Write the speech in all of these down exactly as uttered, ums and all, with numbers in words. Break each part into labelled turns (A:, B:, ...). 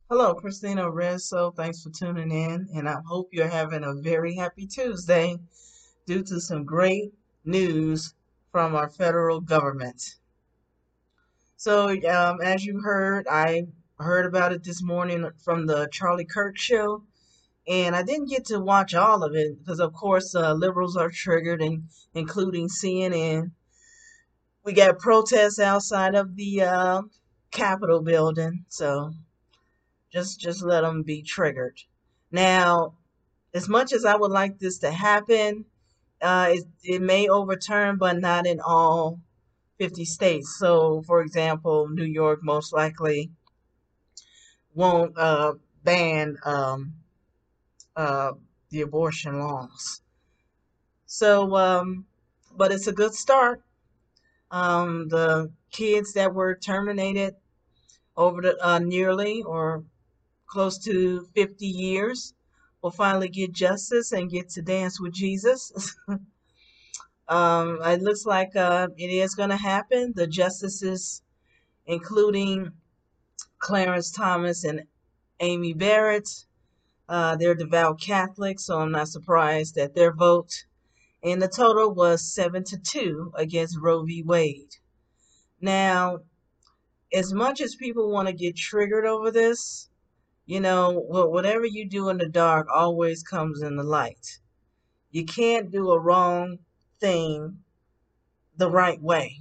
A: Hello, Christina Rizzo. Thanks for tuning in, and I hope you're having a very happy Tuesday due to some great news from our federal government. So, um, as you heard, I heard about it this morning from the Charlie Kirk show, and I didn't get to watch all of it because, of course, uh, liberals are triggered, and including C N N. We got protests outside of the uh, Capitol building, so just just let them be triggered. Now, as much as I would like this to happen, uh, it, it may overturn, but not in all fifty states. So, for example, New York most likely won't uh, ban um, uh, the abortion laws. So, um, but it's a good start. Um, the kids that were terminated over the uh, nearly or close to fifty years will finally get justice and get to dance with Jesus. Um, it looks like uh, it is going to happen. The justices, including Clarence Thomas and Amy Barrett, uh, they're devout Catholics, so I'm not surprised that their vote in the total was seven to two against Roe v. Wade. Now, as much as people want to get triggered over this, you know, whatever you do in the dark always comes in the light. You can't do a wrong thing the right way.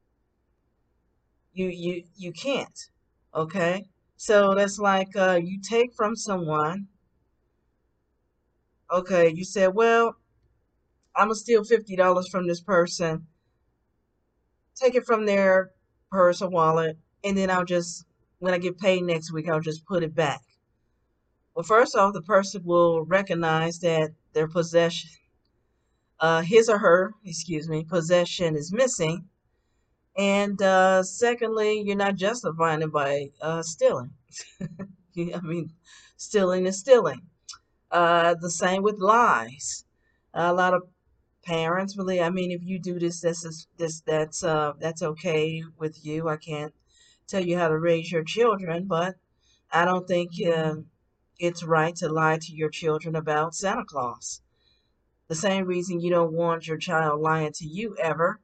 A: You you you can't. Okay? So that's like uh you take from someone, okay, you said, well, I'm gonna steal fifty dollars from this person, take it from their purse or wallet, and then I'll just when I get paid next week, I'll just put it back. Well, first off, the person will recognize that their possession, uh, his or her, excuse me, possession is missing. And uh, secondly, you're not justifying it by uh, stealing. I mean, stealing is stealing. Uh, the same with lies. A lot of parents really, I mean, if you do this, this is this that's uh that's okay with you. I can't tell you how to raise your children, but I don't think uh, it's right to lie to your children about Santa Claus. The same reason you don't want your child lying to you ever,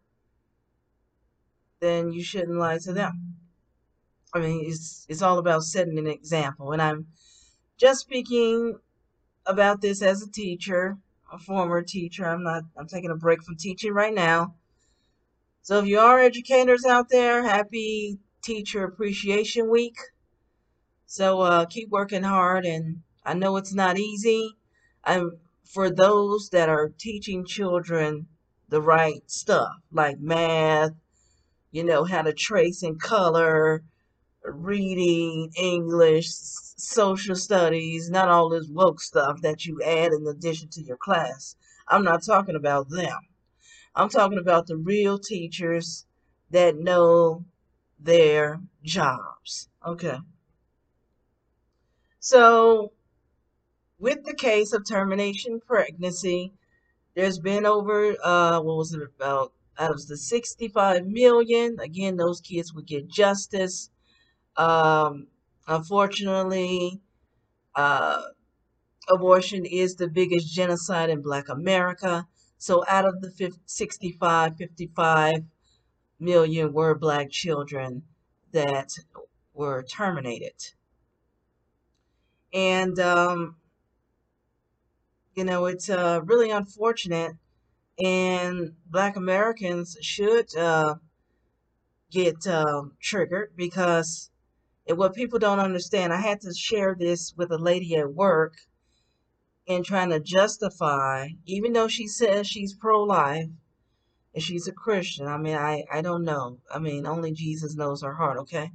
A: then you shouldn't lie to them. I mean, it's it's all about setting an example, and I'm just speaking about this as a teacher, a former teacher. I'm not, I'm taking a break from teaching right now. So if you are educators out there, happy Teacher Appreciation Week. So uh, keep working hard, and I know it's not easy. I'm for those that are teaching children the right stuff, like math, you know, how to trace and color, reading, English, social studies, not all this woke stuff that you add in addition to your class. I'm not talking about them. I'm talking about the real teachers that know their jobs. Okay. So, with the case of termination pregnancy, there's been over, uh, what was it about? Out of the sixty-five million, again, those kids would get justice. Um, Unfortunately, uh, abortion is the biggest genocide in Black America. So out of the fifty, sixty-five, fifty-five million were Black children that were terminated. And, um, you know, it's uh, really unfortunate. And Black Americans should uh, get uh, triggered because what people don't understand, I had to share this with a lady at work and trying to justify, even though she says she's pro-life and she's a Christian. I mean, I, I don't know. I mean, only Jesus knows her heart, okay?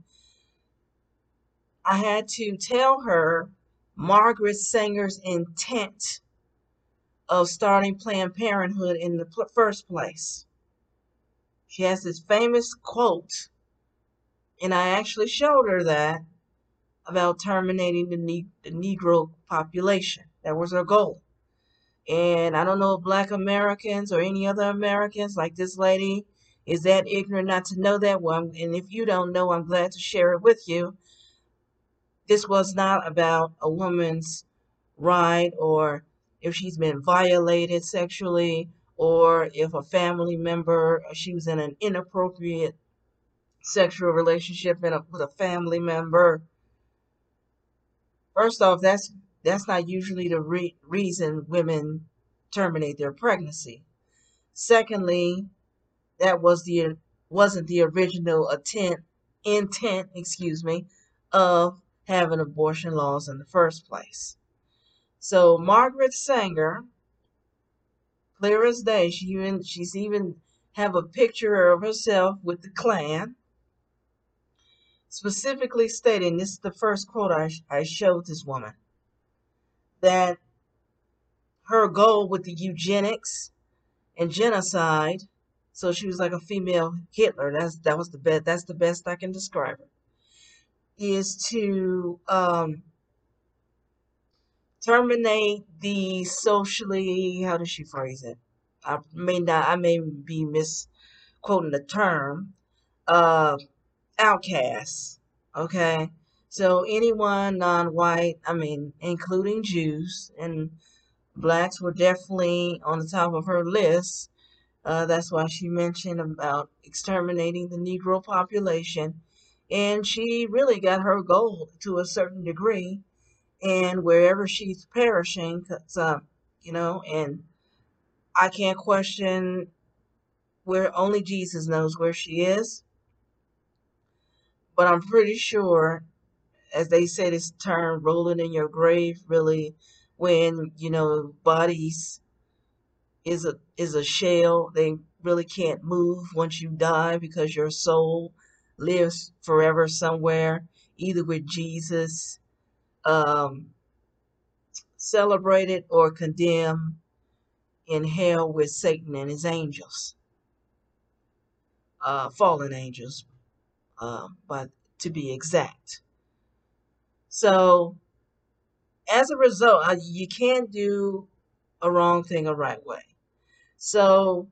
A: I had to tell her Margaret Sanger's intent of starting Planned Parenthood in the pl- first place. She has this famous quote, and I actually showed her that about terminating the, ne- the Negro population. That was her goal. And I don't know if Black Americans or any other Americans like this lady is that ignorant not to know that. Well, I'm, and if you don't know, I'm glad to share it with you. this was not about a woman's right, or if she's been violated sexually, or if a family member, she was in an inappropriate sexual relationship in a, with a family member. First off, that's that's not usually the re- reason women terminate their pregnancy. Secondly, that was the wasn't the original intent intent, excuse me, of having abortion laws in the first place. So Margaret Sanger, clear as day, she even she's even have a picture of herself with the Klan, specifically stating, this is the first quote I, I showed this woman, that her goal with the eugenics and genocide, so she was like a female Hitler. That's that was the best. That's the best I can describe her. Is to um, terminate the socially. How does she phrase it? I may not. I may be misquoting the term. Uh, outcasts. Okay, so anyone non-white. I mean, including Jews and blacks were definitely on the top of her list. Uh, that's why she mentioned about exterminating the Negro population. And she really got her goal to a certain degree. And wherever she's perishing, 'cause, uh, you know, and I can't question where only Jesus knows where she is. But I'm pretty sure, as they say this term, rolling in your grave, really, when, you know, bodies is a is a shell. They really can't move once you die because your soul lives forever somewhere, either with Jesus, um, celebrated or condemned in hell with Satan and his angels, uh, fallen angels, uh, but to be exact. So as a result, uh, you can't do a wrong thing a right way. So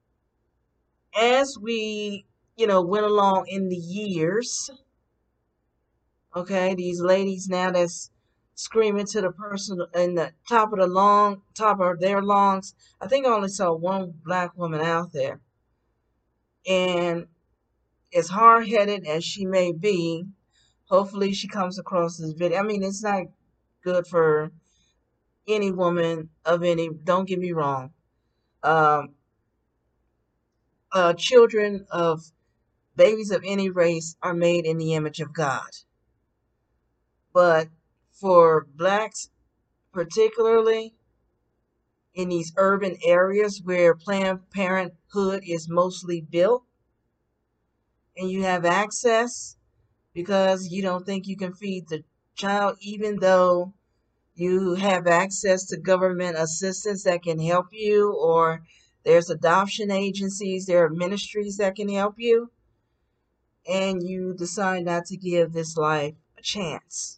A: as we, you know, went along in the years, okay, these ladies now that's screaming to the person in the top of the lung, top of their lungs. I think I only saw one black woman out there. And as hard headed as she may be, hopefully she comes across this video. I mean, it's not good for any woman of any, don't get me wrong. Um, uh, children of babies of any race are made in the image of God. But for blacks particularly, in these urban areas where Planned Parenthood is mostly built, and you have access because you don't think you can feed the child, even though you have access to government assistance that can help you, or there's adoption agencies, there are ministries that can help you, and you decide not to give this life a chance.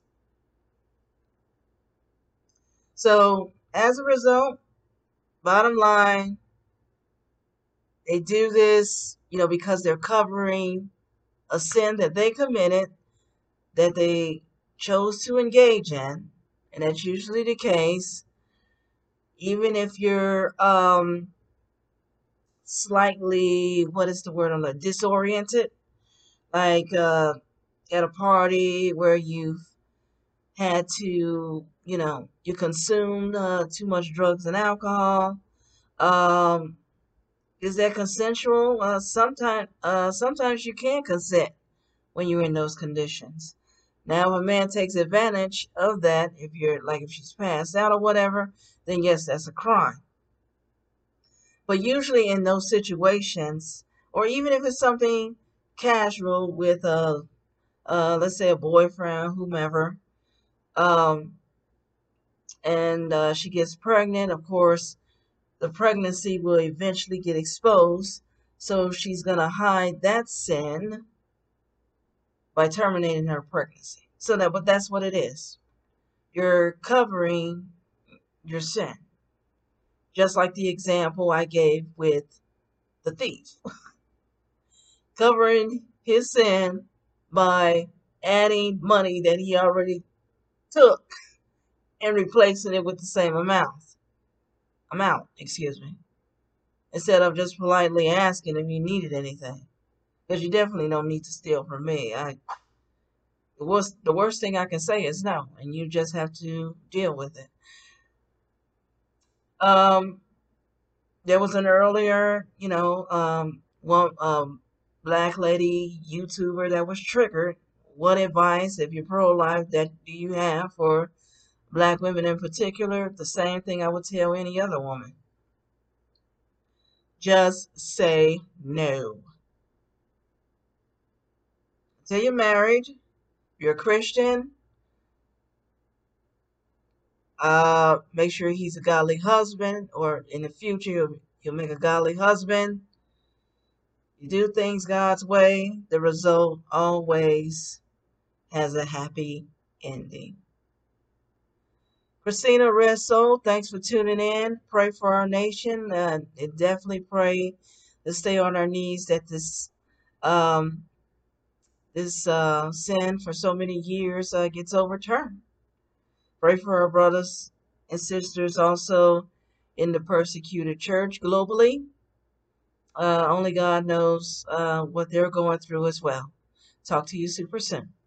A: So as a result, bottom line, they do this, you know, because they're covering a sin that they committed, that they chose to engage in, and that's usually the case. Even if you're um, slightly, what is the word on that, disoriented, like uh, at a party where you've had to, you know, you consumed uh, too much drugs and alcohol. Um, is that consensual? Uh, sometimes, uh, sometimes you can consent when you're in those conditions. Now, if a man takes advantage of that, if you're like if she's passed out or whatever, then yes, that's a crime. But usually in those situations, or even if it's something casual with a, uh, let's say a boyfriend, whomever, um, and uh, she gets pregnant, of course, the pregnancy will eventually get exposed. So she's gonna hide that sin by terminating her pregnancy. So that, but that's what it is. You're covering your sin. Just like the example I gave with the thief. Covering his sin by adding money that he already took and replacing it with the same amount. Amount, excuse me. Instead of just politely asking if you needed anything. Because you definitely don't need to steal from me. I the worst the worst thing I can say is no, and you just have to deal with it. Um, there was an earlier, you know, um, one um, black lady YouTuber that was triggered. What advice, if you're pro-life, that do you have for black women in particular? The same thing I would tell any other woman. Just say no. Until you're married, if you're a Christian, uh, make sure he's a godly husband, or in the future, you'll, you'll make a godly husband. You do things God's way, the result always has a happy ending. Christina Red Soul, thanks for tuning in. Pray for our nation. Uh, and definitely pray to stay on our knees that this um, this uh, sin for so many years uh, gets overturned. Pray for our brothers and sisters also in the persecuted church globally. Uh, only God knows uh, what they're going through as well. Talk to you super soon.